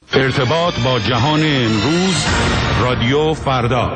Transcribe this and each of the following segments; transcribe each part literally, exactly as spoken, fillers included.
ارتباط با جهان امروز، رادیو فردا.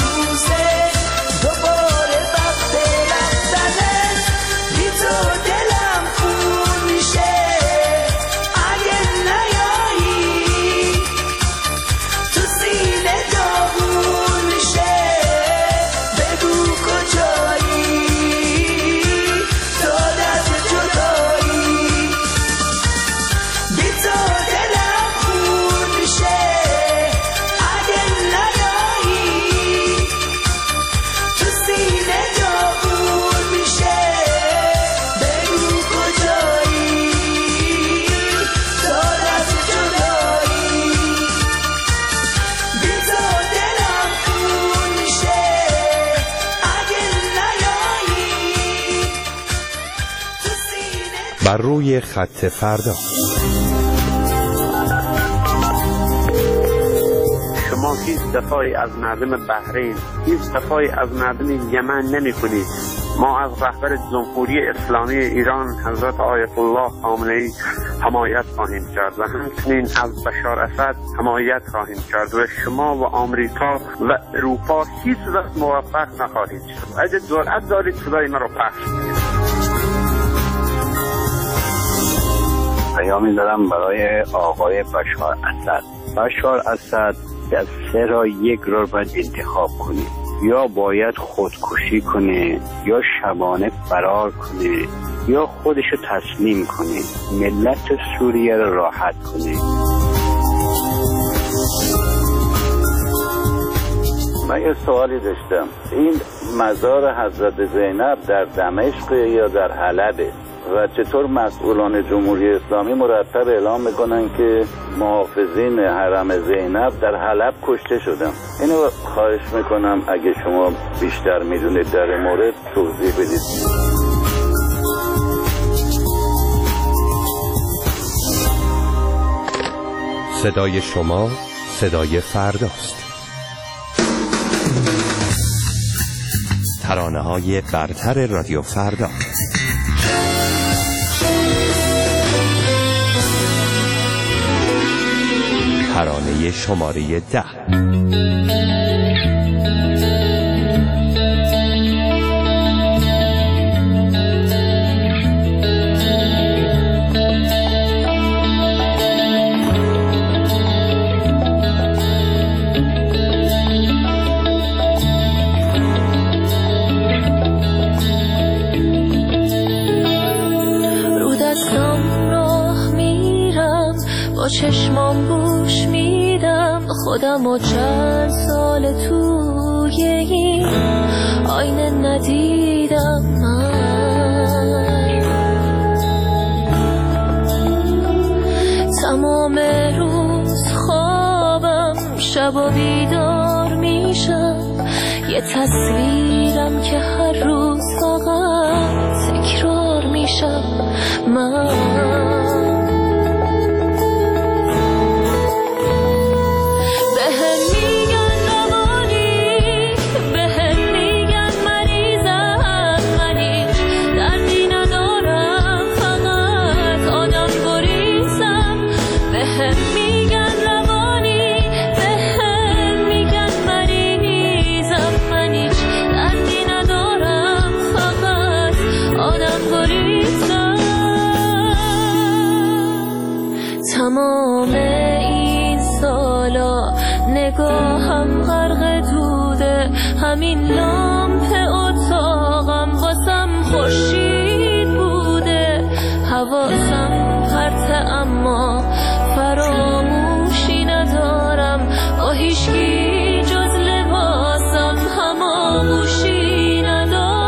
Dopo le batte la بر روی خط فردا. شما هیچ دفاعی از مردم بحرین، هیچ دفاعی از مردم یمن نمی کنید. ما از رهبر جمهوری اسلامی ایران حضرت آیت الله خامنه‌ای حمایت خواهیم کرد و همچنین از بشار اسد حمایت خواهیم کرد و شما و آمریکا و اروپا هیچ وقت موفق نخواهید شد. اگه جرأت دارید صدای ما رو پخش کنید. پیامی دارم برای آقای بشار اسد. بشار اسد از سه را یک را باید انتخاب کنه، یا باید خودکشی کنه، یا شبانه فرار کنه، یا خودشو تسلیم کنه، ملت سوریه را راحت کنه. من یه سوالی داشتم، این مزار حضرت زینب در دمشق یا در حلبه و چطور مسئولان جمهوری اسلامی مرتب اعلام میکنن که محافظین حرم زینب در حلب کشته شدن؟ اینو خواهش میکنم اگه شما بیشتر میدونید در مورد توضیح بدید. صدای شما صدای فرداست. ترانه‌های برتر رادیو فردا. ترانه شماره ده. رو دستم راه میرم، با چشمام گوش میدم، خودم و چند سال توی این آینه ندیدم من. تمام روز خوابم، شب و بیدار میشم، یه تصویرم که هر روز فقط تکرار میشم من. تمام این سالا نگاهم غرق دوده، همین لامپ اتاقم واسم خورشید بوده. حواسم پرته اما فراموشی ندارم، با هیچکی جز لباسم هماغوشی ندارم.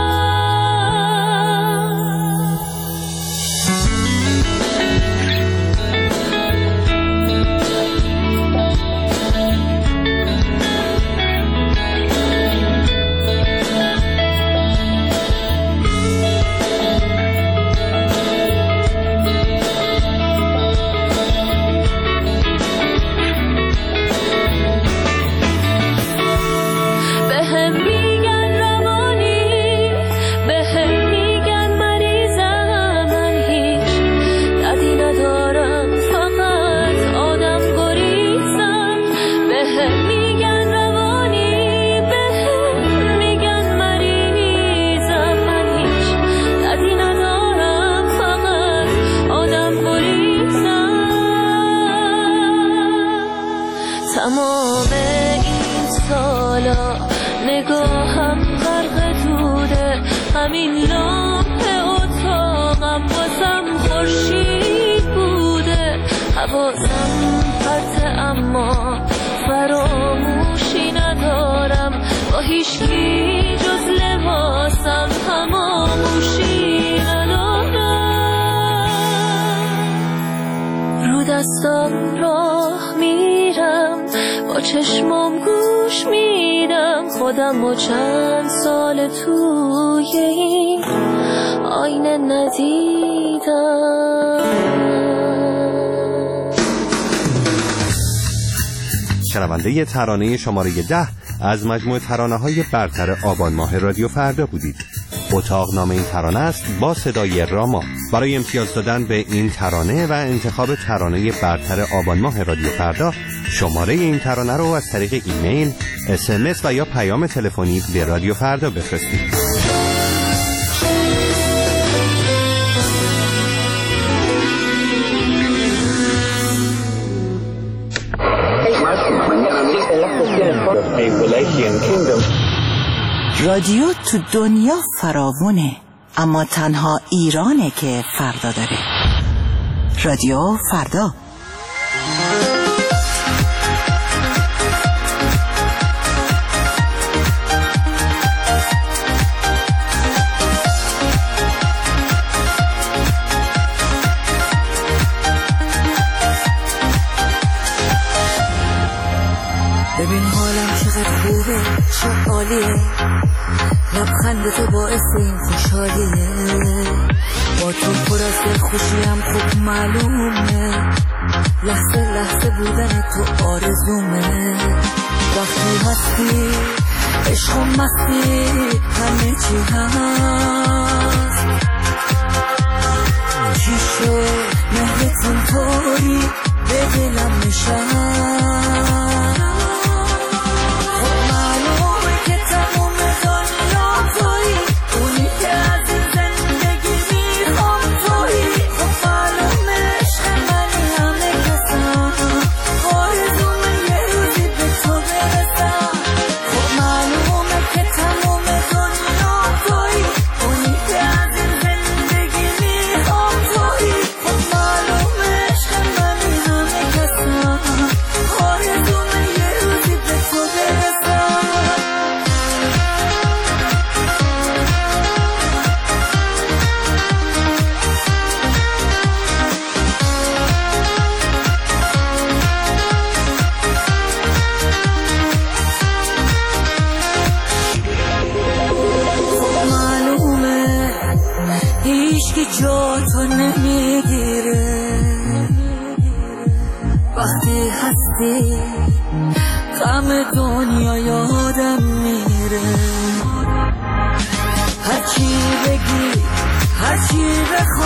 تمام این سالا نگاهم غرق دوده، همین لامپ اتاقم واسم خورشید بوده. حواسم پرته اما فراموشی ندارم، با هیچکی جز لباسم هماغوشی ندارم. رو دستم راه میرم، با چشمام گوش میدم، خودم و چند سال توی این آینه ندیدم شنونده ترانه شماره ده از مجموعه ترانه‌های برتر آبان ماه رادیو فردا بودید. اتاق نام این ترانه است با صدای راما. برای امتیاز دادن به این ترانه و انتخاب ترانه برتر آبان ماه رادیو فردا، شماره این ترانه رو از طریق ایمیل، اس ام اس و یا پیام تلفنی به رادیو فردا بفرستید. رادیو تو دنیا فراوونه، اما تنها ایرانه که فردا داره. رادیو فردا. ببین حالم چقدر خوبه، چه عالیه، لبخند تو باعث این خوشحالیه، با تو پر از دلخوشیم خوب معلومه، لحظه لحظه بودن تو آرزومه، وقتی هستی عشق و مستی همه چی هست، چی شد مهرتون طوری به دلم نشست، جا تو نمیگیره، وقتی هستی غم دنیا یادم میره، هرچی بگی هرچی بخوای